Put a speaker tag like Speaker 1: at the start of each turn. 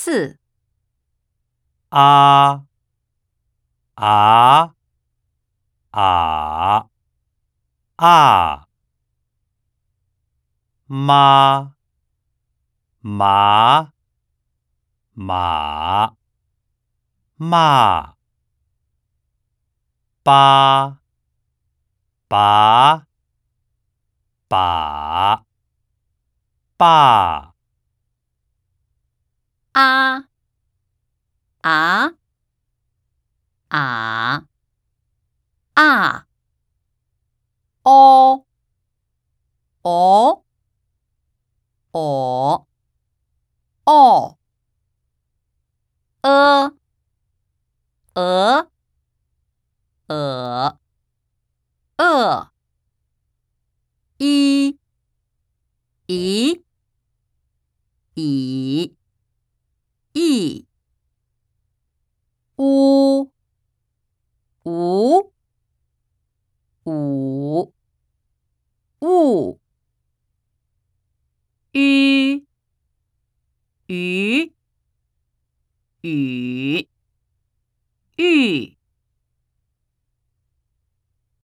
Speaker 1: 4
Speaker 2: 啊啊啊啊，妈麻马骂，八把把爸，
Speaker 1: 啊啊啊啊哦哦哦哦鹅鹅一一以一乌无五物鱼鱼雨